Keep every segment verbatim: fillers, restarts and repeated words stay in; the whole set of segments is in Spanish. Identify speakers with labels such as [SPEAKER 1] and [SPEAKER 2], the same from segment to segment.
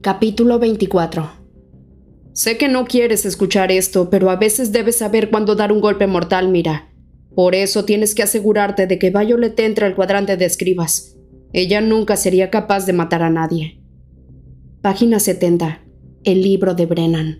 [SPEAKER 1] Capítulo veinticuatro. Sé que no quieres escuchar esto, pero a veces debes saber cuándo dar un golpe mortal, Mira. Por eso tienes que asegurarte de que Violet entre al cuadrante de escribas. Ella nunca sería capaz de matar a nadie. Página setenta. El libro de Brennan.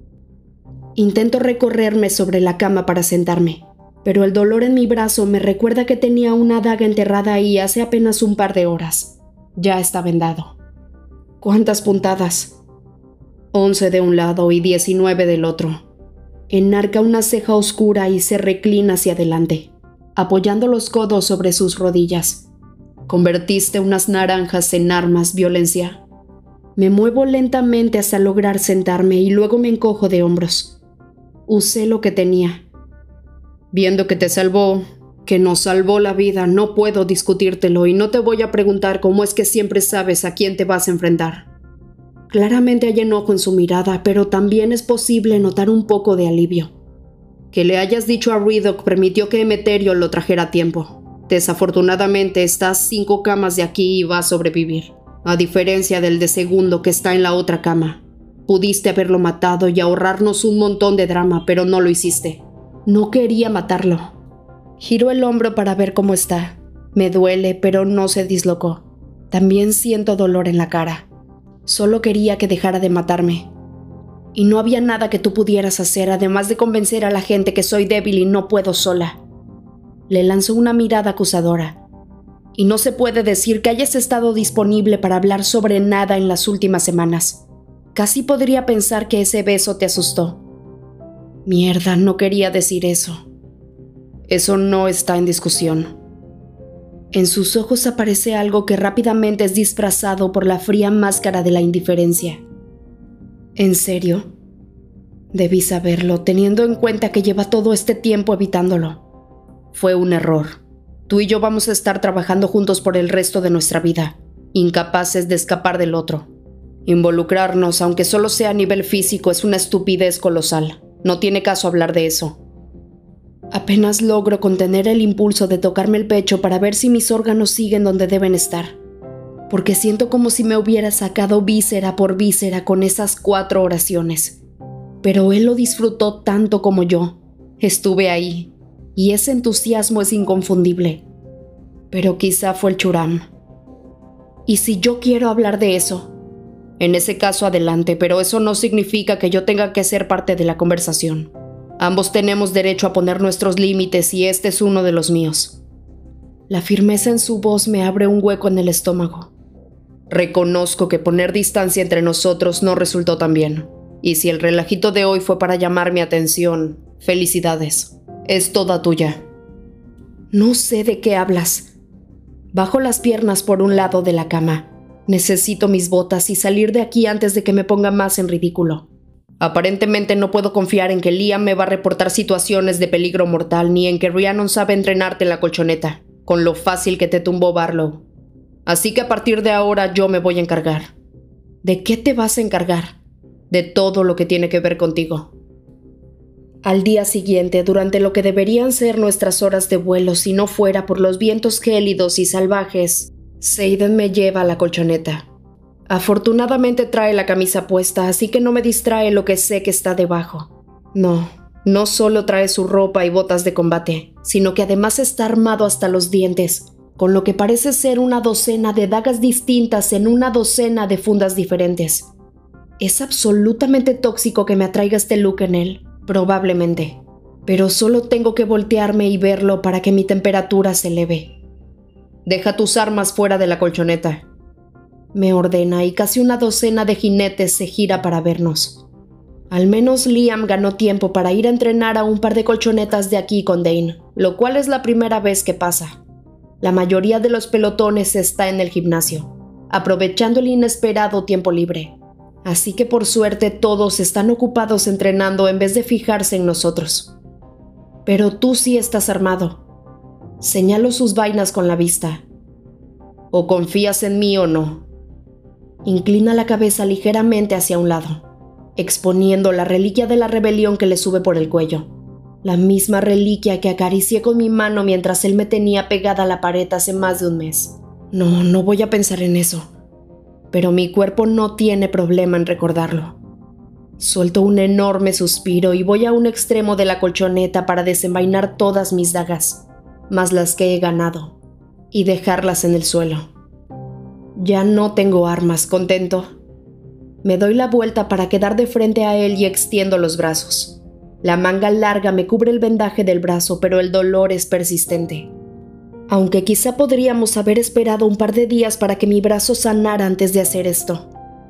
[SPEAKER 1] Intento recorrerme sobre la cama para sentarme, pero el dolor en mi brazo me recuerda que tenía una daga enterrada ahí hace apenas un par de horas. Ya está vendado. ¿Cuántas puntadas? Once de un lado y diecinueve del otro. Enarca una ceja oscura y se reclina hacia adelante, apoyando los codos sobre sus rodillas. ¿Convertiste unas naranjas en armas, Violencia? Me muevo lentamente hasta lograr sentarme y luego me encojo de hombros. Usé lo que tenía. Viendo que te salvó, que nos salvó la vida, no puedo discutírtelo y no te voy a preguntar cómo es que siempre sabes a quién te vas a enfrentar. Claramente hay enojo en su mirada, pero también es posible notar un poco de alivio. Que le hayas dicho a Riddoch permitió que Emeterio lo trajera a tiempo. Desafortunadamente estás cinco camas de aquí y va a sobrevivir, a diferencia del de segundo que está en la otra cama. Pudiste haberlo matado y ahorrarnos un montón de drama, pero no lo hiciste. No quería matarlo. Giro el hombro para ver cómo está. Me duele, pero no se dislocó. También siento dolor en la cara. Solo quería que dejara de matarme. Y no había nada que tú pudieras hacer, además de convencer a la gente que soy débil y no puedo sola. Le lanzó una mirada acusadora. Y no se puede decir que hayas estado disponible para hablar sobre nada en las últimas semanas. Casi podría pensar que ese beso te asustó. Mierda, no quería decir eso. Eso no está en discusión. En sus ojos aparece algo que rápidamente es disfrazado por la fría máscara de la indiferencia. ¿En serio? Debí saberlo, teniendo en cuenta que lleva todo este tiempo evitándolo. Fue un error. Tú y yo vamos a estar trabajando juntos por el resto de nuestra vida, incapaces de escapar del otro. Involucrarnos, aunque solo sea a nivel físico, es una estupidez colosal. No tiene caso hablar de eso. Apenas logro contener el impulso de tocarme el pecho para ver si mis órganos siguen donde deben estar, porque siento como si me hubiera sacado víscera por víscera con esas cuatro oraciones. Pero él lo disfrutó tanto como yo. Estuve ahí, y ese entusiasmo es inconfundible. Pero quizá fue el churam. ¿Y si yo quiero hablar de eso? En ese caso adelante, pero eso no significa que yo tenga que ser parte de la conversación. Ambos tenemos derecho a poner nuestros límites y este es uno de los míos. La firmeza en su voz me abre un hueco en el estómago. Reconozco que poner distancia entre nosotros no resultó tan bien. Y si el relajito de hoy fue para llamar mi atención, felicidades. Es toda tuya. No sé de qué hablas. Bajo las piernas por un lado de la cama. Necesito mis botas y salir de aquí antes de que me ponga más en ridículo. Aparentemente no puedo confiar en que Liam me va a reportar situaciones de peligro mortal ni en que Rhiannon sabe entrenarte en la colchoneta, con lo fácil que te tumbó Barlow. Así que a partir de ahora yo me voy a encargar. ¿De qué te vas a encargar? De todo lo que tiene que ver contigo. Al día siguiente, durante lo que deberían ser nuestras horas de vuelo si no fuera por los vientos gélidos y salvajes, Xaden me lleva a la colchoneta. Afortunadamente trae la camisa puesta, así que no me distrae lo que sé que está debajo. No, no solo trae su ropa y botas de combate, sino que además está armado hasta los dientes, con lo que parece ser una docena de dagas distintas en una docena de fundas diferentes. Es absolutamente tóxico que me atraiga este look en él, probablemente, pero solo tengo que voltearme y verlo para que mi temperatura se eleve. Deja tus armas fuera de la colchoneta. Me ordena y casi una docena de jinetes se gira para vernos. Al menos Liam ganó tiempo para ir a entrenar a un par de colchonetas de aquí con Dane, lo cual es la primera vez que pasa. La mayoría de los pelotones está en el gimnasio, aprovechando el inesperado tiempo libre. Así que por suerte todos están ocupados entrenando en vez de fijarse en nosotros. Pero tú sí estás armado. Señalo sus vainas con la vista. O confías en mí o no. Inclina la cabeza ligeramente hacia un lado, exponiendo la reliquia de la rebelión que le sube por el cuello. La misma reliquia que acaricié con mi mano mientras él me tenía pegada a la pared hace más de un mes. No, no voy a pensar en eso. pero mi cuerpo no tiene problema en recordarlo. Suelto un enorme suspiro y voy a un extremo de la colchoneta para desenvainar todas mis dagas, más las que he ganado, y dejarlas en el suelo. Ya no tengo armas, contento. Me doy la vuelta para quedar de frente a él y extiendo los brazos. La manga larga me cubre el vendaje del brazo, pero el dolor es persistente. Aunque quizá podríamos haber esperado un par de días para que mi brazo sanara antes de hacer esto.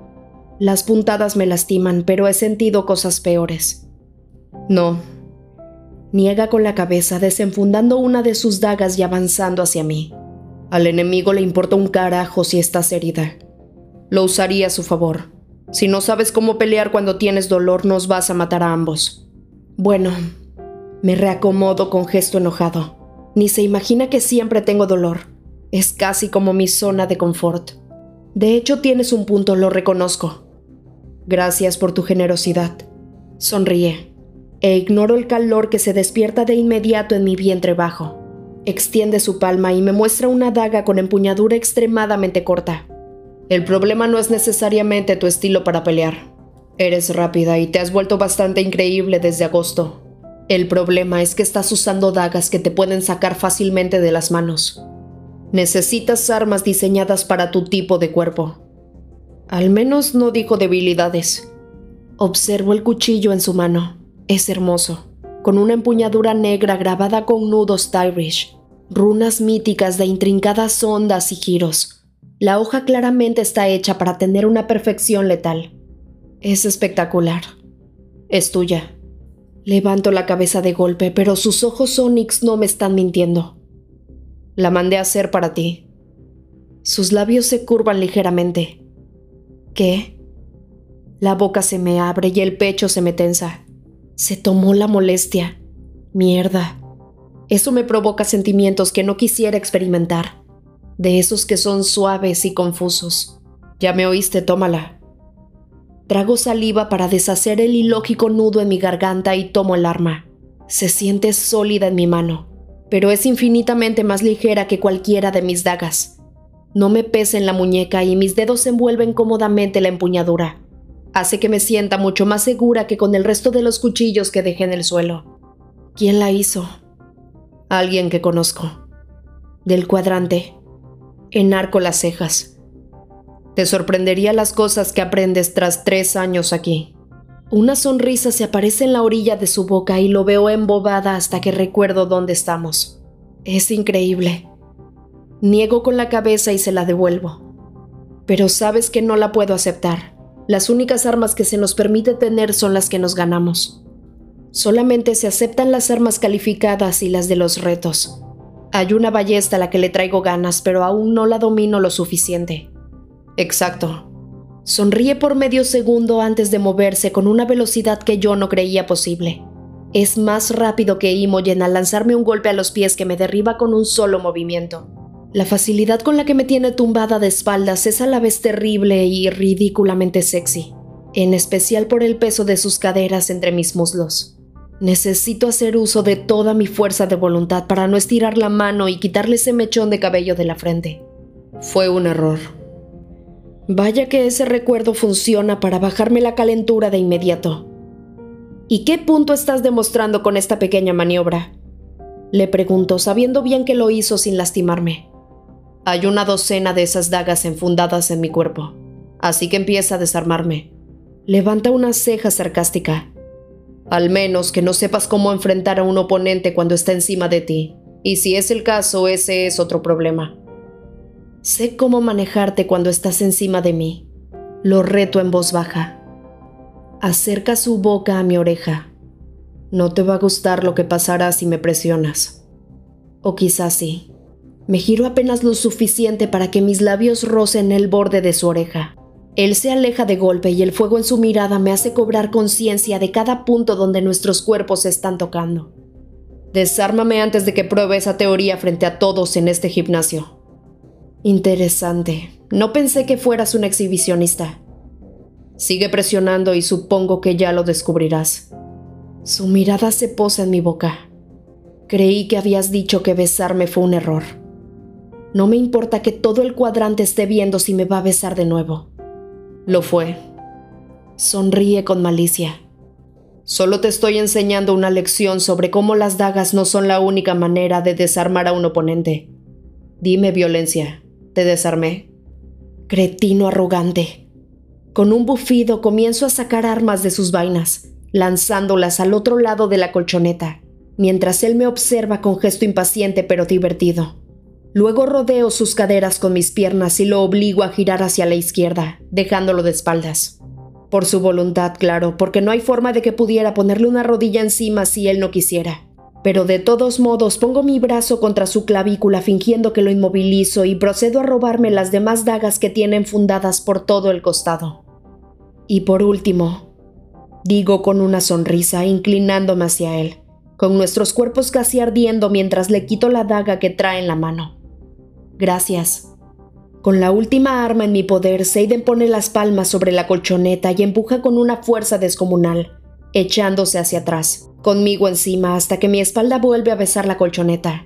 [SPEAKER 1] Las puntadas me lastiman, pero he sentido cosas peores. No. Niega con la cabeza, desenfundando una de sus dagas y avanzando hacia mí. Al enemigo le importa un carajo si estás herida. Lo usaría a su favor. Si no sabes cómo pelear cuando tienes dolor, nos vas a matar a ambos. Bueno, me reacomodo con gesto enojado. Ni se imagina que siempre tengo dolor. Es casi como mi zona de confort. De hecho, tienes un punto, lo reconozco. Gracias por tu generosidad. Sonríe, e ignoro el calor que se despierta de inmediato en mi vientre bajo. Extiende su palma y me muestra una daga con empuñadura extremadamente corta. El problema no es necesariamente tu estilo para pelear. Eres rápida y te has vuelto bastante increíble desde agosto. El problema es que estás usando dagas que te pueden sacar fácilmente de las manos. Necesitas armas diseñadas para tu tipo de cuerpo. Al menos no dijo debilidades. Observo el cuchillo en su mano. Es hermoso, con una empuñadura negra grabada con nudos Tyrish, runas míticas de intrincadas ondas y giros. La hoja claramente está hecha para tener una perfección letal. Es espectacular. Es tuya. Levanto la cabeza de golpe, pero sus ojos ónix no me están mintiendo. La mandé a hacer para ti. Sus labios se curvan ligeramente. ¿Qué? La boca se me abre y el pecho se me tensa. Se tomó la molestia. Mierda. Eso me provoca sentimientos que no quisiera experimentar. De esos que son suaves y confusos. Ya me oíste, tómala. Trago saliva para deshacer el ilógico nudo en mi garganta y tomo el arma. Se siente sólida en mi mano, pero es infinitamente más ligera que cualquiera de mis dagas. No me pesa en la muñeca y mis dedos envuelven cómodamente la empuñadura. Hace que me sienta mucho más segura que con el resto de los cuchillos que dejé en el suelo. ¿Quién la hizo? Alguien que conozco. Del cuadrante. Enarco las cejas. Te sorprendería las cosas que aprendes tras tres años aquí. Una sonrisa se aparece en la orilla de su boca y lo veo embobada hasta que recuerdo dónde estamos. Es increíble. Niego con la cabeza y se la devuelvo. Pero sabes que no la puedo aceptar. Las únicas armas que se nos permite tener son las que nos ganamos. Solamente se aceptan las armas calificadas y las de los retos. Hay una ballesta a la que le traigo ganas, pero aún no la domino lo suficiente. Exacto. Sonríe por medio segundo antes de moverse con una velocidad que yo no creía posible. Es más rápido que Imogen al lanzarme un golpe a los pies que me derriba con un solo movimiento. La facilidad con la que me tiene tumbada de espaldas es a la vez terrible y ridículamente sexy, en especial por el peso de sus caderas entre mis muslos. Necesito hacer uso de toda mi fuerza de voluntad para no estirar la mano y quitarle ese mechón de cabello de la frente. Fue un error. Vaya que ese recuerdo funciona para bajarme la calentura de inmediato. ¿Y qué punto estás demostrando con esta pequeña maniobra? Le pregunto, sabiendo bien que lo hizo sin lastimarme. Hay una docena de esas dagas enfundadas en mi cuerpo, así que empieza a desarmarme. Levanta una ceja sarcástica. Al menos que no sepas cómo enfrentar a un oponente cuando está encima de ti, y si es el caso, ese es otro problema. Sé cómo manejarte cuando estás encima de mí. Lo reto en voz baja. Acerca su boca a mi oreja. No te va a gustar lo que pasará si me presionas. O quizás sí. Me giro apenas lo suficiente para que mis labios rocen el borde de su oreja. Él se aleja de golpe y el fuego en su mirada me hace cobrar conciencia de cada punto donde nuestros cuerpos se están tocando. Desármame antes de que pruebe esa teoría frente a todos en este gimnasio. Interesante. No pensé que fueras un exhibicionista. Sigue presionando y supongo que ya lo descubrirás. Su mirada se posa en mi boca. Creí que habías dicho que besarme fue un error. No me importa que todo el cuadrante esté viendo si me va a besar de nuevo. Lo fue. Sonríe con malicia. Solo te estoy enseñando una lección sobre cómo las dagas no son la única manera de desarmar a un oponente. Dime, Violencia, ¿te desarmé? Cretino arrogante. Con un bufido comienzo a sacar armas de sus vainas, lanzándolas al otro lado de la colchoneta, mientras él me observa con gesto impaciente pero divertido. Luego rodeo sus caderas con mis piernas y lo obligo a girar hacia la izquierda, dejándolo de espaldas. Por su voluntad, claro, porque no hay forma de que pudiera ponerle una rodilla encima si él no quisiera. Pero de todos modos pongo mi brazo contra su clavícula fingiendo que lo inmovilizo y procedo a robarme las demás dagas que tienen fundadas por todo el costado. Y por último, digo con una sonrisa, inclinándome hacia él, con nuestros cuerpos casi ardiendo mientras le quito la daga que trae en la mano. Gracias. Con la última arma en mi poder, Seiden pone las palmas sobre la colchoneta y empuja con una fuerza descomunal, echándose hacia atrás, conmigo encima hasta que mi espalda vuelve a besar la colchoneta.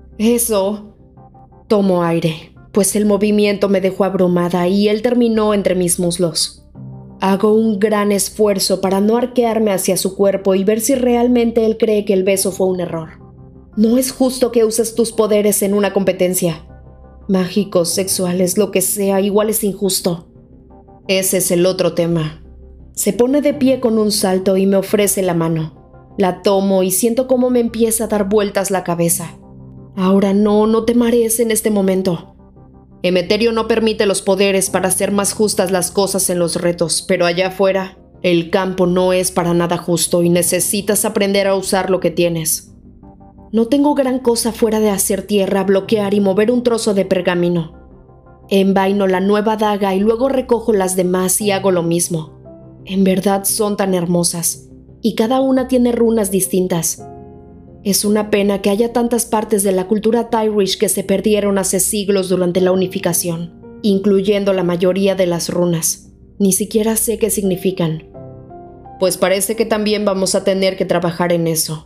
[SPEAKER 1] Eso. Tomo aire, pues el movimiento me dejó abrumada y él terminó entre mis muslos. Hago un gran esfuerzo para no arquearme hacia su cuerpo y ver si realmente él cree que el beso fue un error. No es justo que uses tus poderes en una competencia. Mágicos, sexuales, lo que sea, igual es injusto. Ese es el otro tema. Se pone de pie con un salto y me ofrece la mano. La tomo y siento cómo me empieza a dar vueltas la cabeza. Ahora no, no te marees en este momento. Emeterio no permite los poderes para hacer más justas las cosas en los retos, pero allá afuera, el campo no es para nada justo y necesitas aprender a usar lo que tienes. No tengo gran cosa fuera de hacer tierra, bloquear y mover un trozo de pergamino. Envaino la nueva daga y luego recojo las demás y hago lo mismo. En verdad son tan hermosas, y cada una tiene runas distintas. Es una pena que haya tantas partes de la cultura Tyrrish que se perdieron hace siglos durante la unificación, incluyendo la mayoría de las runas. Ni siquiera sé qué significan. Pues parece que también vamos a tener que trabajar en eso.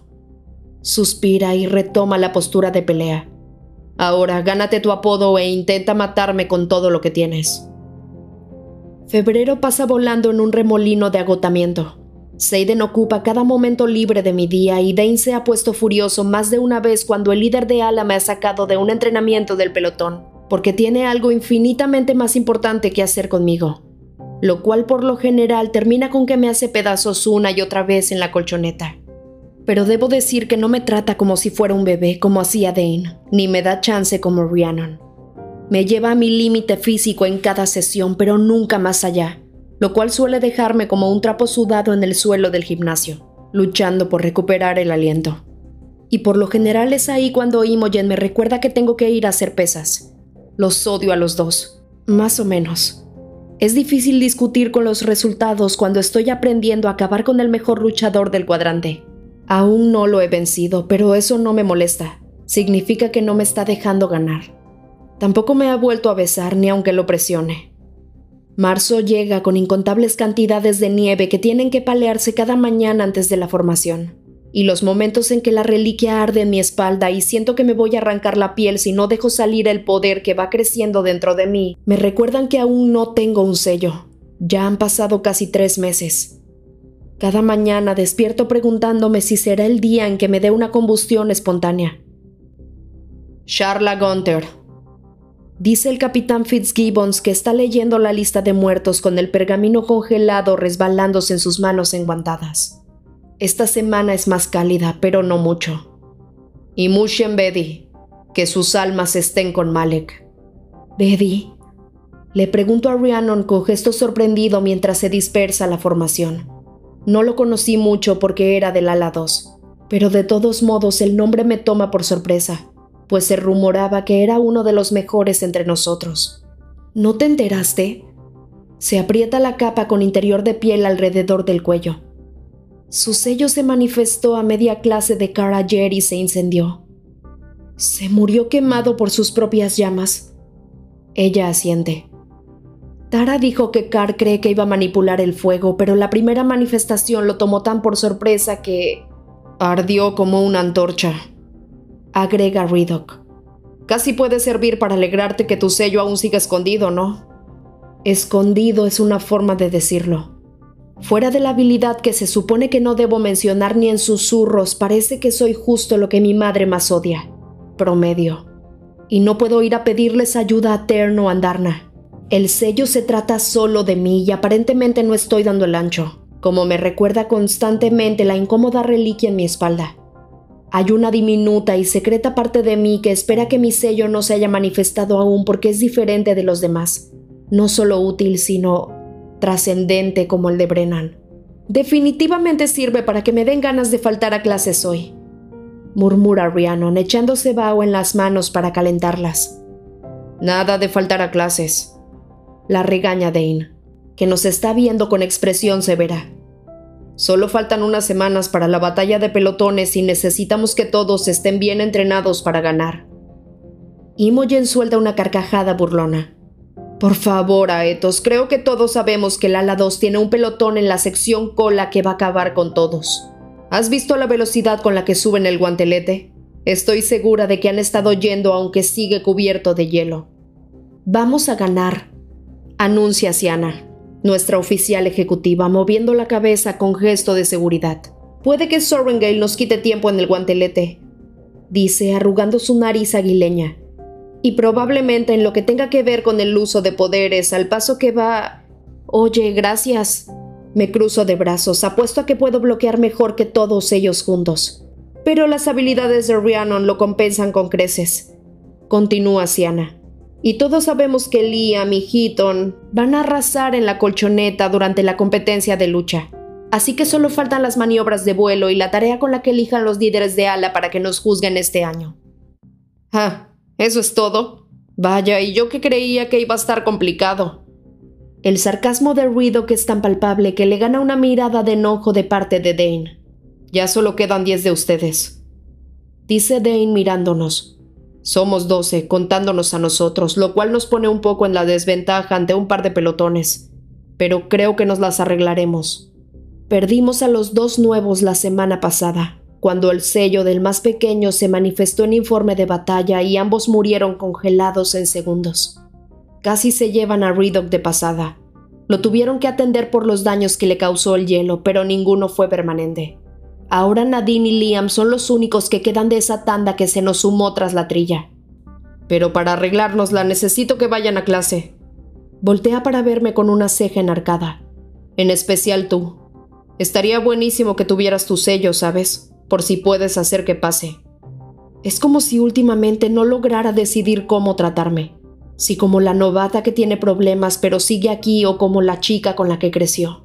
[SPEAKER 1] Suspira y retoma la postura de pelea. Ahora, gánate tu apodo e intenta matarme con todo lo que tienes. Febrero pasa volando en un remolino de agotamiento. Seiden ocupa cada momento libre de mi día y Dane se ha puesto furioso más de una vez cuando el líder de ala me ha sacado de un entrenamiento del pelotón, porque tiene algo infinitamente más importante que hacer conmigo, lo cual por lo general termina con que me hace pedazos una y otra vez en la colchoneta. Pero debo decir que no me trata como si fuera un bebé como hacía Dane, ni me da chance como Rhiannon. Me lleva a mi límite físico en cada sesión, pero nunca más allá, lo cual suele dejarme como un trapo sudado en el suelo del gimnasio, luchando por recuperar el aliento. Y por lo general es ahí cuando Imogen me recuerda que tengo que ir a hacer pesas. Los odio a los dos, más o menos. Es difícil discutir con los resultados cuando estoy aprendiendo a acabar con el mejor luchador del cuadrante. Aún no lo he vencido, pero eso no me molesta. Significa que no me está dejando ganar. Tampoco me ha vuelto a besar ni aunque lo presione. Marzo llega con incontables cantidades de nieve que tienen que palearse cada mañana antes de la formación. Y los momentos en que la reliquia arde en mi espalda y siento que me voy a arrancar la piel si no dejo salir el poder que va creciendo dentro de mí, me recuerdan que aún no tengo un sello. Ya han pasado casi tres meses. Cada mañana despierto preguntándome si será el día en que me dé una combustión espontánea. Sharla Gunther, dice el capitán Fitzgibbons, que está leyendo la lista de muertos con el pergamino congelado resbalándose en sus manos enguantadas. Esta semana es más cálida, pero no mucho. Y Mushen Bedi, que sus almas estén con Malek. ¿Bedi? Le pregunto a Rhiannon con gesto sorprendido mientras se dispersa la formación. No lo conocí mucho porque era del ala dos, pero de todos modos el nombre me toma por sorpresa, pues se rumoraba que era uno de los mejores entre nosotros. ¿No te enteraste? Se aprieta la capa con interior de piel alrededor del cuello. Su sello se manifestó a media clase de cara ayer y se incendió. ¿Se murió quemado por sus propias llamas? Ella asiente. Tara dijo que Carr cree que iba a manipular el fuego, pero la primera manifestación lo tomó tan por sorpresa que... ardió como una antorcha, agrega Riddock. Casi puede servir para alegrarte que tu sello aún siga escondido, ¿no? Escondido es una forma de decirlo. Fuera de la habilidad que se supone que no debo mencionar ni en susurros, parece que soy justo lo que mi madre más odia. Promedio. Y no puedo ir a pedirles ayuda a Tern o Andarna. El sello se trata solo de mí y aparentemente no estoy dando el ancho, como me recuerda constantemente la incómoda reliquia en mi espalda. Hay una diminuta y secreta parte de mí que espera que mi sello no se haya manifestado aún porque es diferente de los demás. No solo útil, sino trascendente como el de Brennan. Definitivamente sirve para que me den ganas de faltar a clases hoy, murmura Rhiannon, echándose vaho en las manos para calentarlas. Nada de faltar a clases, la regaña Dane, que nos está viendo con expresión severa. Solo faltan unas semanas para la batalla de pelotones y necesitamos que todos estén bien entrenados para ganar. Imogen suelta una carcajada burlona. Por favor, Aetos, creo que todos sabemos que el ala dos tiene un pelotón en la sección cola que va a acabar con todos. ¿Has visto la velocidad con la que suben el guantelete? Estoy segura de que han estado yendo aunque sigue cubierto de hielo. Vamos a ganar, anuncia Siana, nuestra oficial ejecutiva, moviendo la cabeza con gesto de seguridad. Puede que Sorrengale nos quite tiempo en el guantelete, dice arrugando su nariz aguileña. Y probablemente en lo que tenga que ver con el uso de poderes, al paso que va... Oye, gracias. Me cruzo de brazos, apuesto a que puedo bloquear mejor que todos ellos juntos. Pero las habilidades de Rhiannon lo compensan con creces. Continúa Siana. Y todos sabemos que Liam y Heaton van a arrasar en la colchoneta durante la competencia de lucha. Así que solo faltan las maniobras de vuelo y la tarea con la que elijan los líderes de ala para que nos juzguen este año. Ah, ¿eso es todo? Vaya, y yo que creía que iba a estar complicado. El sarcasmo de Ridoc es tan palpable que le gana una mirada de enojo de parte de Dane. Ya solo quedan diez de ustedes, dice Dane mirándonos. Somos doce, contándonos a nosotros, lo cual nos pone un poco en la desventaja ante un par de pelotones. Pero creo que nos las arreglaremos. Perdimos a los dos nuevos la semana pasada, cuando el sello del más pequeño se manifestó en informe de batalla y ambos murieron congelados en segundos. Casi se llevan a Ridoc de pasada. Lo tuvieron que atender por los daños que le causó el hielo, pero ninguno fue permanente. Ahora Nadine y Liam son los únicos que quedan de esa tanda que se nos sumó tras la trilla. Pero para arreglárnosla necesito que vayan a clase. Voltea para verme con una ceja enarcada. En especial tú. Estaría buenísimo que tuvieras tu sello, ¿sabes? Por si puedes hacer que pase. Es como si últimamente no lograra decidir cómo tratarme. Si como la novata que tiene problemas pero sigue aquí o como la chica con la que creció.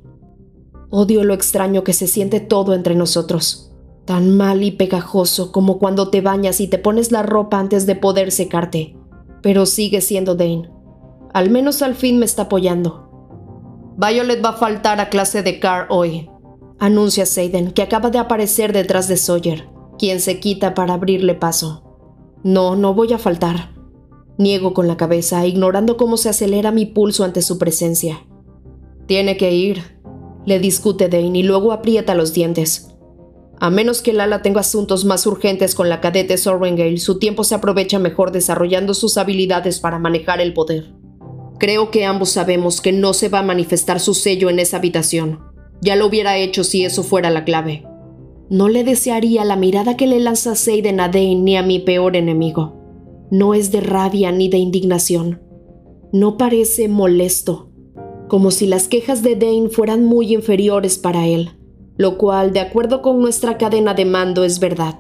[SPEAKER 1] Odio lo extraño que se siente todo entre nosotros. Tan mal y pegajoso como cuando te bañas y te pones la ropa antes de poder secarte. Pero sigue siendo Dane. Al menos al fin me está apoyando. Violet va a faltar a clase de Carr hoy, anuncia Xaden, que acaba de aparecer detrás de Sawyer, quien se quita para abrirle paso. No, no voy a faltar. Niego con la cabeza, ignorando cómo se acelera mi pulso ante su presencia. Tiene que ir, le discute Dane y luego aprieta los dientes. A menos que Lala tenga asuntos más urgentes con la cadete Sorrengale, su tiempo se aprovecha mejor desarrollando sus habilidades para manejar el poder. Creo que ambos sabemos que no se va a manifestar su sello en esa habitación. Ya lo hubiera hecho si eso fuera la clave. No le desearía la mirada que le lanza Xaden a Dane ni a mi peor enemigo. No es de rabia ni de indignación. No parece molesto. Como si las quejas de Dane fueran muy inferiores para él, lo cual, de acuerdo con nuestra cadena de mando, es verdad.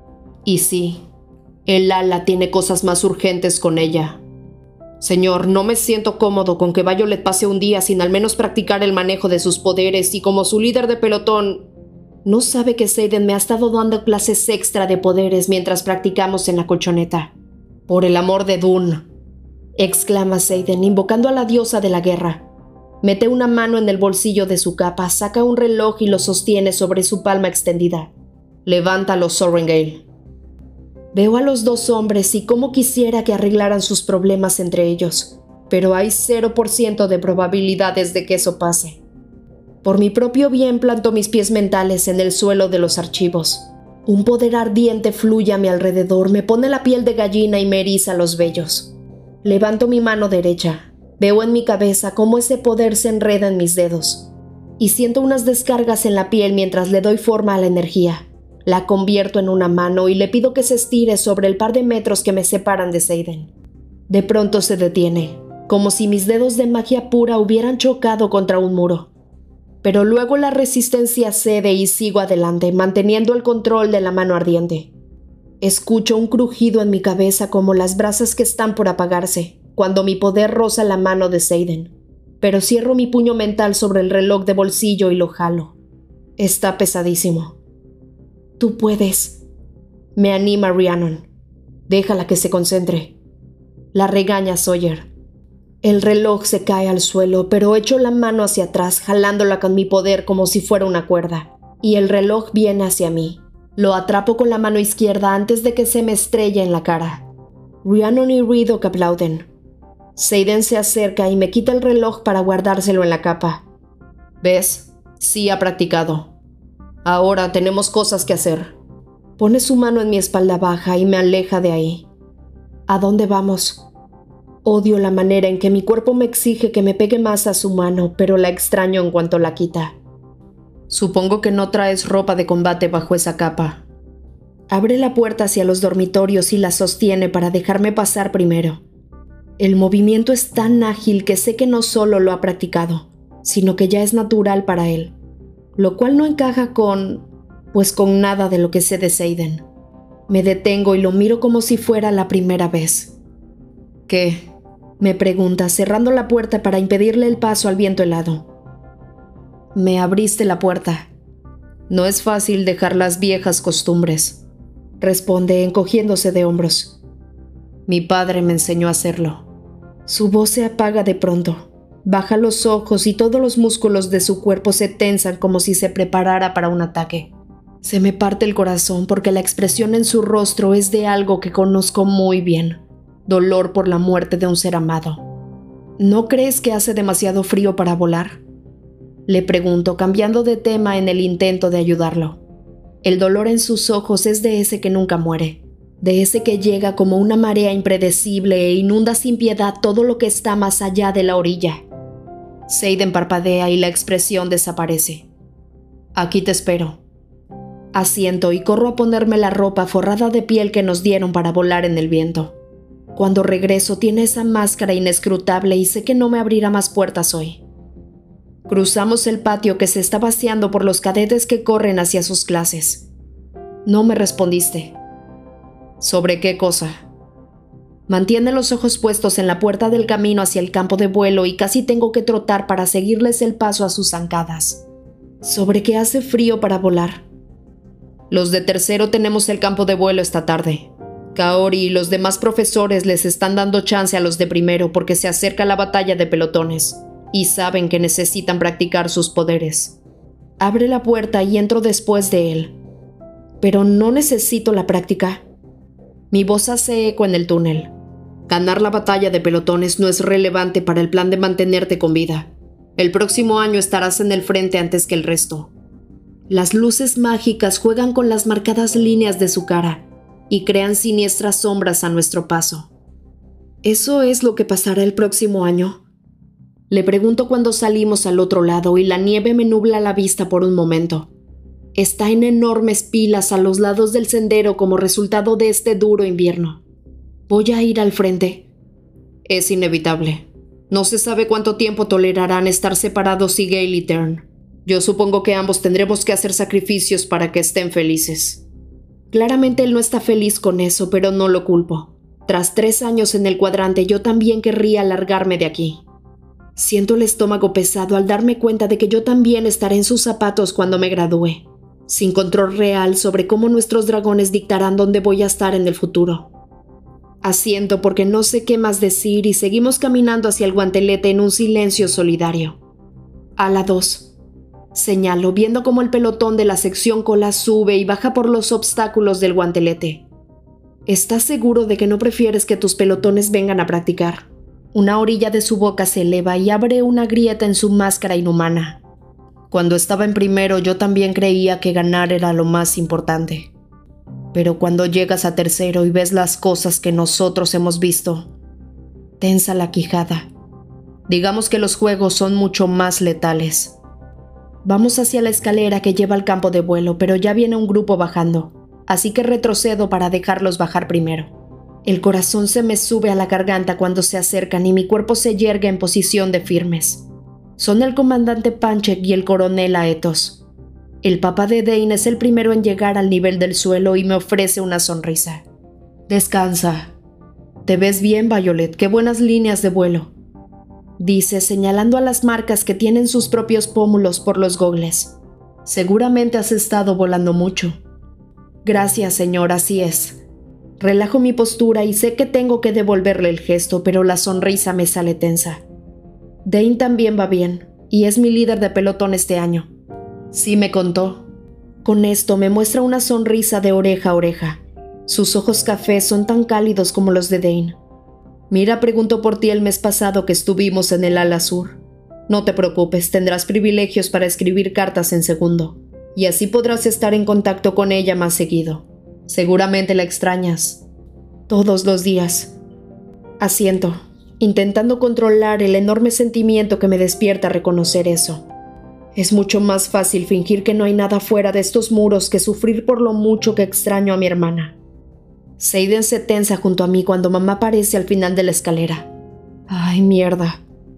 [SPEAKER 1] Y sí, el ala tiene cosas más urgentes con ella. Señor, no me siento cómodo con que Violet pase un día sin al menos practicar el manejo de sus poderes y como su líder de pelotón... ¿No sabe que Xaden me ha estado dando clases extra de poderes mientras practicamos en la colchoneta? Por el amor de Dune, exclama Xaden, invocando a la diosa de la guerra. Mete una mano en el bolsillo de su capa, saca un reloj y lo sostiene sobre su palma extendida. Levántalo, Sorrengale. Veo a los dos hombres y cómo quisiera que arreglaran sus problemas entre ellos, pero hay cero por ciento de probabilidades de que eso pase. Por mi propio bien planto mis pies mentales en el suelo de los archivos. Un poder ardiente fluye a mi alrededor, me pone la piel de gallina y me eriza los vellos. Levanto mi mano derecha. Veo en mi cabeza cómo ese poder se enreda en mis dedos y siento unas descargas en la piel mientras le doy forma a la energía. La convierto en una mano y le pido que se estire sobre el par de metros que me separan de Xaden. De pronto se detiene, como si mis dedos de magia pura hubieran chocado contra un muro. Pero luego la resistencia cede y sigo adelante, manteniendo el control de la mano ardiente. Escucho un crujido en mi cabeza como las brasas que están por apagarse, cuando mi poder roza la mano de Xaden. Pero cierro mi puño mental sobre el reloj de bolsillo y lo jalo. Está pesadísimo. Tú puedes. Me anima Rhiannon. Déjala que se concentre. La regaña Sawyer. El reloj se cae al suelo, pero echo la mano hacia atrás, jalándola con mi poder como si fuera una cuerda. Y el reloj viene hacia mí. Lo atrapo con la mano izquierda antes de que se me estrelle en la cara. Rhiannon y Rhydok aplauden. Xaden se acerca y me quita el reloj para guardárselo en la capa. ¿Ves? Sí ha practicado. Ahora tenemos cosas que hacer. Pone su mano en mi espalda baja y me aleja de ahí. ¿A dónde vamos? Odio la manera en que mi cuerpo me exige que me pegue más a su mano, pero la extraño en cuanto la quita. Supongo que no traes ropa de combate bajo esa capa. Abre la puerta hacia los dormitorios y la sostiene para dejarme pasar primero. El movimiento es tan ágil que sé que no solo lo ha practicado, sino que ya es natural para él, lo cual no encaja con, pues con nada de lo que sé de Xaden. Me detengo y lo miro como si fuera la primera vez. ¿Qué? Me pregunta, cerrando la puerta para impedirle el paso al viento helado. Me abriste la puerta. No es fácil dejar las viejas costumbres, responde encogiéndose de hombros. Mi padre me enseñó a hacerlo. Su voz se apaga de pronto. Baja los ojos y todos los músculos de su cuerpo se tensan como si se preparara para un ataque. Se me parte el corazón porque la expresión en su rostro es de algo que conozco muy bien. Dolor por la muerte de un ser amado. ¿No crees que hace demasiado frío para volar? Le pregunto, cambiando de tema en el intento de ayudarlo. El dolor en sus ojos es de ese que nunca muere, de ese que llega como una marea impredecible e inunda sin piedad todo lo que está más allá de la orilla. Xaden parpadea y la expresión desaparece. Aquí te espero. Asiento y corro a ponerme la ropa forrada de piel que nos dieron para volar en el viento. Cuando regreso tiene esa máscara inescrutable y sé que no me abrirá más puertas hoy. Cruzamos el patio que se está vaciando por los cadetes que corren hacia sus clases. No me respondiste. ¿Sobre qué cosa? Mantiene los ojos puestos en la puerta del camino hacia el campo de vuelo y casi tengo que trotar para seguirles el paso a sus zancadas. ¿Sobre qué hace frío para volar? Los de tercero tenemos el campo de vuelo esta tarde. Kaori y los demás profesores les están dando chance a los de primero porque se acerca la batalla de pelotones y saben que necesitan practicar sus poderes. Abre la puerta y entro después de él. Pero no necesito la práctica. Mi voz hace eco en el túnel. Ganar la batalla de pelotones no es relevante para el plan de mantenerte con vida. El próximo año estarás en el frente antes que el resto. Las luces mágicas juegan con las marcadas líneas de su cara y crean siniestras sombras a nuestro paso. ¿Eso es lo que pasará el próximo año? Le pregunto cuando salimos al otro lado y la nieve me nubla la vista por un momento. Está en enormes pilas a los lados del sendero como resultado de este duro invierno. ¿Voy a ir al frente? Es inevitable. No se sabe cuánto tiempo tolerarán estar separados Sigale y Tern. Yo supongo que ambos tendremos que hacer sacrificios para que estén felices. Claramente él no está feliz con eso, pero no lo culpo. Tras tres años en el cuadrante, yo también querría largarme de aquí. Siento el estómago pesado al darme cuenta de que yo también estaré en sus zapatos cuando me gradúe, sin control real sobre cómo nuestros dragones dictarán dónde voy a estar en el futuro. Asiento porque no sé qué más decir y seguimos caminando hacia el guantelete en un silencio solidario. A la dos. Señalo, viendo cómo el pelotón de la sección cola sube y baja por los obstáculos del guantelete. ¿Estás seguro de que no prefieres que tus pelotones vengan a practicar? Una orilla de su boca se eleva y abre una grieta en su máscara inhumana. Cuando estaba en primero, yo también creía que ganar era lo más importante. Pero cuando llegas a tercero y ves las cosas que nosotros hemos visto, tensa la quijada. Digamos que los juegos son mucho más letales. Vamos hacia la escalera que lleva al campo de vuelo, pero ya viene un grupo bajando, así que retrocedo para dejarlos bajar primero. El corazón se me sube a la garganta cuando se acercan y mi cuerpo se yergue en posición de firmes. Son el comandante Panchek y el coronel Aetos. El papá de Dane es el primero en llegar al nivel del suelo y me ofrece una sonrisa. Descansa. Te ves bien, Violet, qué buenas líneas de vuelo, dice señalando a las marcas que tienen sus propios pómulos por los gogles. Seguramente has estado volando mucho. Gracias, señor, así es. Relajo mi postura y sé que tengo que devolverle el gesto, pero la sonrisa me sale tensa. Dane también va bien, y es mi líder de pelotón este año. Sí me contó. Con esto me muestra una sonrisa de oreja a oreja. Sus ojos cafés son tan cálidos como los de Dane. Mira preguntó por ti el mes pasado que estuvimos en el ala sur. No te preocupes, tendrás privilegios para escribir cartas en segundo, y así podrás estar en contacto con ella más seguido. Seguramente la extrañas. Todos los días. Asiento, intentando controlar el enorme sentimiento que me despierta reconocer eso. Es mucho más fácil fingir que no hay nada fuera de estos muros que sufrir por lo mucho que extraño a mi hermana. Seiden se tensa junto a mí cuando mamá aparece al final de la escalera. ¡Ay, mierda!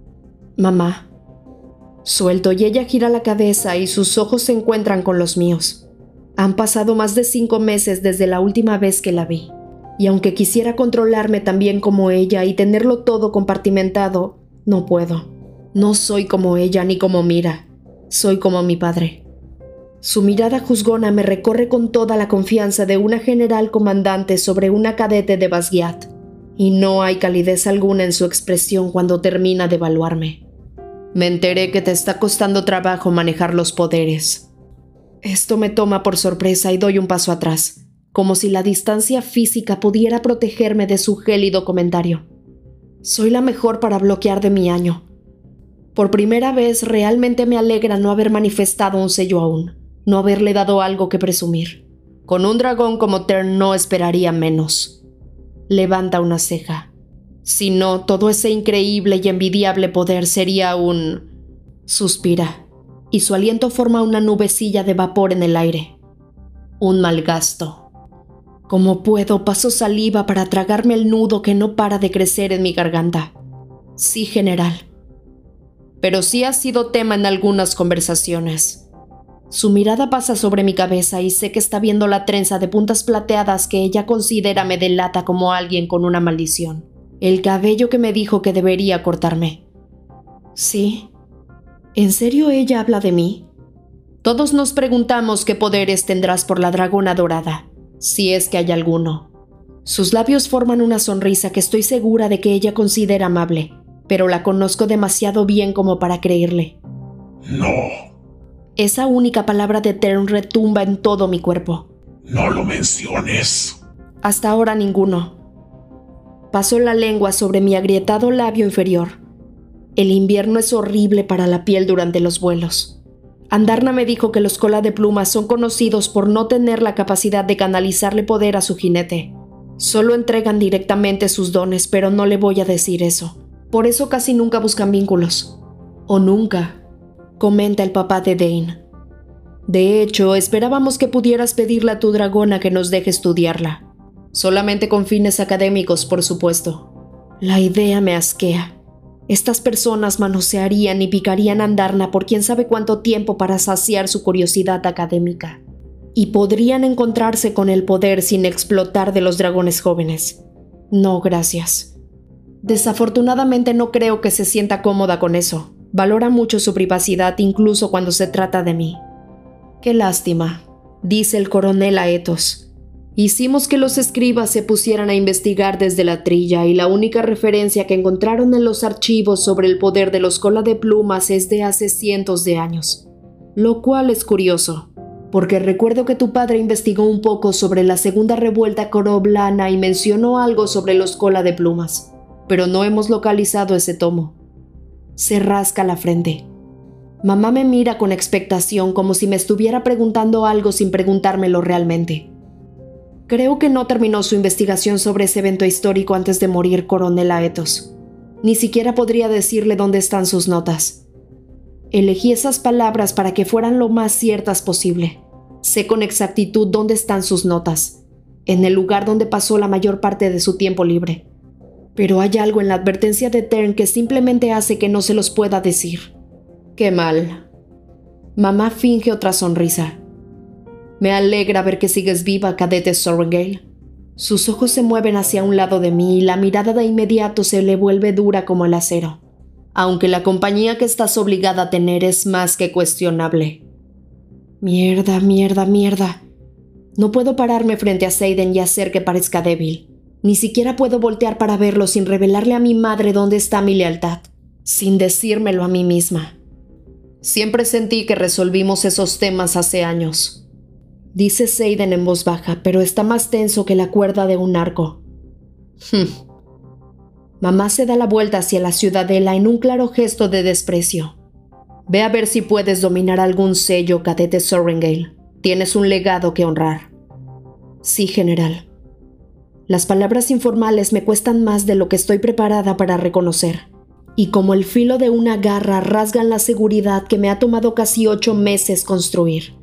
[SPEAKER 1] Mamá. Suelto y ella gira la cabeza y sus ojos se encuentran con los míos. Han pasado más de cinco meses desde la última vez que la vi. Y aunque quisiera controlarme tan bien como ella y tenerlo todo compartimentado, no puedo. No soy como ella ni como Mira. Soy como mi padre. Su mirada juzgona me recorre con toda la confianza de una general comandante sobre una cadete de Basgiat, y no hay calidez alguna en su expresión cuando termina de evaluarme. Me enteré que te está costando trabajo manejar los poderes. Esto me toma por sorpresa y doy un paso atrás, como si la distancia física pudiera protegerme de su gélido comentario. Soy la mejor para bloquear de mi año. Por primera vez realmente me alegra no haber manifestado un sello aún. No haberle dado algo que presumir. Con un dragón como Tern no esperaría menos. Levanta una ceja. Si no, todo ese increíble y envidiable poder sería un... Suspira, y su aliento forma una nubecilla de vapor en el aire. Un mal gasto. Como puedo, paso saliva para tragarme el nudo que no para de crecer en mi garganta. Sí, general. Pero sí ha sido tema en algunas conversaciones. Su mirada pasa sobre mi cabeza y sé que está viendo la trenza de puntas plateadas que ella considera me delata como alguien con una maldición. El cabello que me dijo que debería cortarme. ¿Sí? ¿En serio ella habla de mí? Todos nos preguntamos qué poderes tendrás por la dragona dorada, si es que hay alguno. Sus labios forman una sonrisa que estoy segura de que ella considera amable, pero la conozco demasiado bien como para creerle.
[SPEAKER 2] No.
[SPEAKER 1] Esa única palabra de Tern retumba en todo mi cuerpo.
[SPEAKER 2] No lo menciones.
[SPEAKER 1] Hasta ahora ninguno. Paso la lengua sobre mi agrietado labio inferior. El invierno es horrible para la piel durante los vuelos. Andarna me dijo que los cola de plumas son conocidos por no tener la capacidad de canalizarle poder a su jinete. Solo entregan directamente sus dones, pero no le voy a decir eso. Por eso casi nunca buscan vínculos. O nunca, comenta el papá de Dane. De hecho, esperábamos que pudieras pedirle a tu dragona que nos deje estudiarla. Solamente con fines académicos, por supuesto. La idea me asquea. Estas personas manosearían y picarían a Andarna por quién sabe cuánto tiempo para saciar su curiosidad académica. Y podrían encontrarse con el poder sin explotar de los dragones jóvenes. No, gracias. Desafortunadamente no creo que se sienta cómoda con eso. Valora mucho su privacidad incluso cuando se trata de mí. Qué lástima, dice el coronel Aetos. Hicimos que los escribas se pusieran a investigar desde la trilla y la única referencia que encontraron en los archivos sobre el poder de los cola de plumas es de hace cientos de años. Lo cual es curioso, porque recuerdo que tu padre investigó un poco sobre la segunda revuelta coroblana y mencionó algo sobre los cola de plumas, pero no hemos localizado ese tomo. Se rasca la frente. Mamá me mira con expectación como si me estuviera preguntando algo sin preguntármelo realmente. Creo que no terminó su investigación sobre ese evento histórico antes de morir, coronel Aetos. Ni siquiera podría decirle dónde están sus notas. Elegí esas palabras para que fueran lo más ciertas posible. Sé con exactitud dónde están sus notas, en el lugar donde pasó la mayor parte de su tiempo libre. Pero hay algo en la advertencia de Tern que simplemente hace que no se los pueda decir. ¡Qué mal! Mamá finge otra sonrisa. Me alegra ver que sigues viva, cadete Sorrengale. Sus ojos se mueven hacia un lado de mí y la mirada de inmediato se le vuelve dura como el acero. Aunque la compañía que estás obligada a tener es más que cuestionable. Mierda, mierda, mierda. No puedo pararme frente a Xaden y hacer que parezca débil. Ni siquiera puedo voltear para verlo sin revelarle a mi madre dónde está mi lealtad, sin decírmelo a mí misma. Siempre sentí que resolvimos esos temas hace años. Dice Xaden en voz baja, pero está más tenso que la cuerda de un arco. Hm. Mamá se da la vuelta hacia la ciudadela en un claro gesto de desprecio. Ve a ver si puedes dominar algún sello, cadete Sorrengale. Tienes un legado que honrar. Sí, general. Las palabras informales me cuestan más de lo que estoy preparada para reconocer. Y como el filo de una garra rasgan la seguridad que me ha tomado casi ocho meses construir.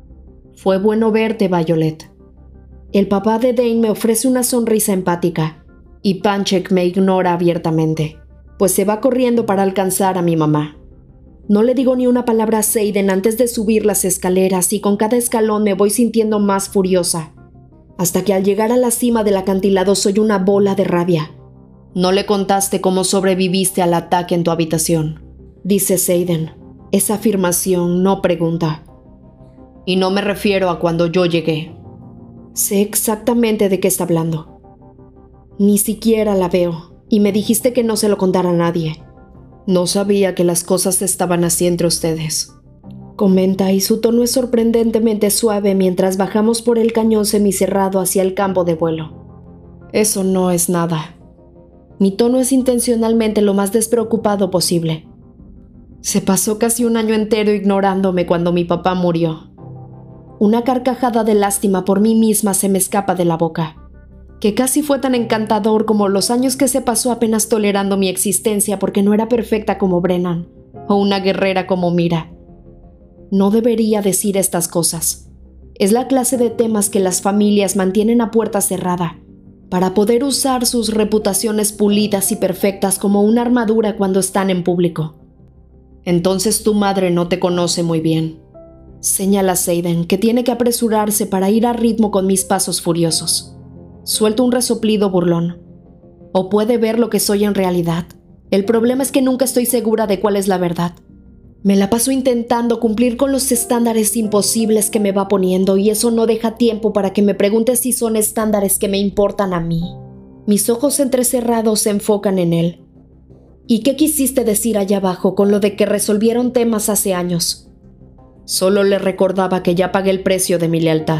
[SPEAKER 1] Fue bueno verte, Violet. El papá de Dane me ofrece una sonrisa empática y Panchek me ignora abiertamente, pues se va corriendo para alcanzar a mi mamá. No le digo ni una palabra a Xaden antes de subir las escaleras y con cada escalón me voy sintiendo más furiosa, hasta que al llegar a la cima del acantilado soy una bola de rabia. No le contaste cómo sobreviviste al ataque en tu habitación, dice Xaden. Esa afirmación no pregunta. Y no me refiero a cuando yo llegué. Sé exactamente de qué está hablando. Ni siquiera la veo, y me dijiste que no se lo contara a nadie. No sabía que las cosas estaban así entre ustedes. Comenta, y su tono es sorprendentemente suave mientras bajamos por el cañón semicerrado hacia el campo de vuelo. Eso no es nada. Mi tono es intencionalmente lo más despreocupado posible. Se pasó casi un año entero ignorándome cuando mi papá murió. Una carcajada de lástima por mí misma se me escapa de la boca, que casi fue tan encantador como los años que se pasó apenas tolerando mi existencia porque no era perfecta como Brennan, o una guerrera como Mira. No debería decir estas cosas. Es la clase de temas que las familias mantienen a puerta cerrada, para poder usar sus reputaciones pulidas y perfectas como una armadura cuando están en público. Entonces tu madre no te conoce muy bien. Señala Xaden, que tiene que apresurarse para ir a ritmo con mis pasos furiosos. Suelto un resoplido burlón. O puede ver lo que soy en realidad. El problema es que nunca estoy segura de cuál es la verdad. Me la paso intentando cumplir con los estándares imposibles que me va poniendo y eso no deja tiempo para que me pregunte si son estándares que me importan a mí. Mis ojos entrecerrados se enfocan en él. ¿Y qué quisiste decir allá abajo con lo de que resolvieron temas hace años? Solo le recordaba que ya pagué el precio de mi lealtad.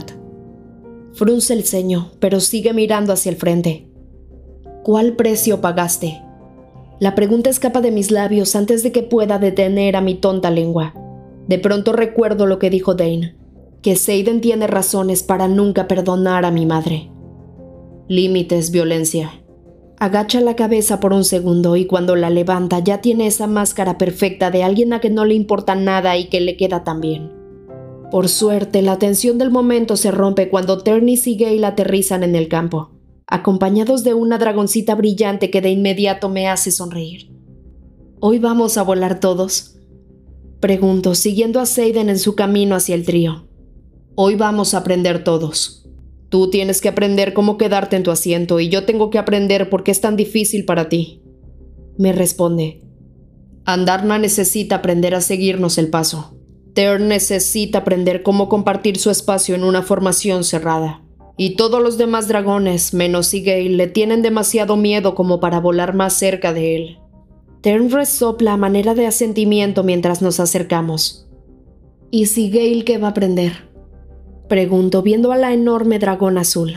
[SPEAKER 1] Frunce el ceño, pero sigue mirando hacia el frente. ¿Cuál precio pagaste? La pregunta escapa de mis labios antes de que pueda detener a mi tonta lengua. De pronto recuerdo lo que dijo Dane, que Xaden tiene razones para nunca perdonar a mi madre. Límites, violencia. Agacha la cabeza por un segundo y cuando la levanta ya tiene esa máscara perfecta de alguien a que no le importa nada y que le queda tan bien. Por suerte, la tensión del momento se rompe cuando Tern y Sigale aterrizan en el campo, acompañados de una dragoncita brillante que de inmediato me hace sonreír. ¿Hoy vamos a volar todos?, pregunto, siguiendo a Xaden en su camino hacia el trío. Hoy vamos a aprender todos. Tú tienes que aprender cómo quedarte en tu asiento y yo tengo que aprender por qué es tan difícil para ti. Me responde. Andarna necesita aprender a seguirnos el paso. Tern necesita aprender cómo compartir su espacio en una formación cerrada. Y todos los demás dragones, menos Sigale, le tienen demasiado miedo como para volar más cerca de él. Tern resopla a manera de asentimiento mientras nos acercamos. ¿Y Sigale qué va a aprender?, pregunto viendo a la enorme dragón azul.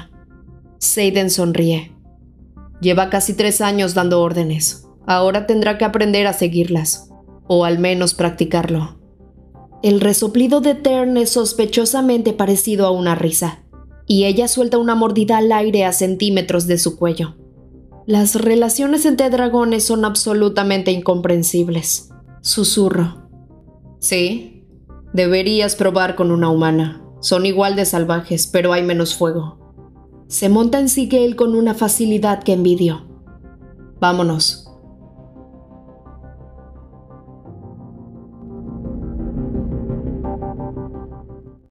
[SPEAKER 1] Xaden sonríe. Lleva casi tres años dando órdenes. Ahora tendrá que aprender a seguirlas, o al menos practicarlo. El resoplido de Tern es sospechosamente parecido a una risa, y ella suelta una mordida al aire a centímetros de su cuello. Las relaciones entre dragones son absolutamente incomprensibles. Susurro. Sí, deberías probar con una humana. Son igual de salvajes, pero hay menos fuego. Se monta en Sigel con una facilidad que envidio. Vámonos.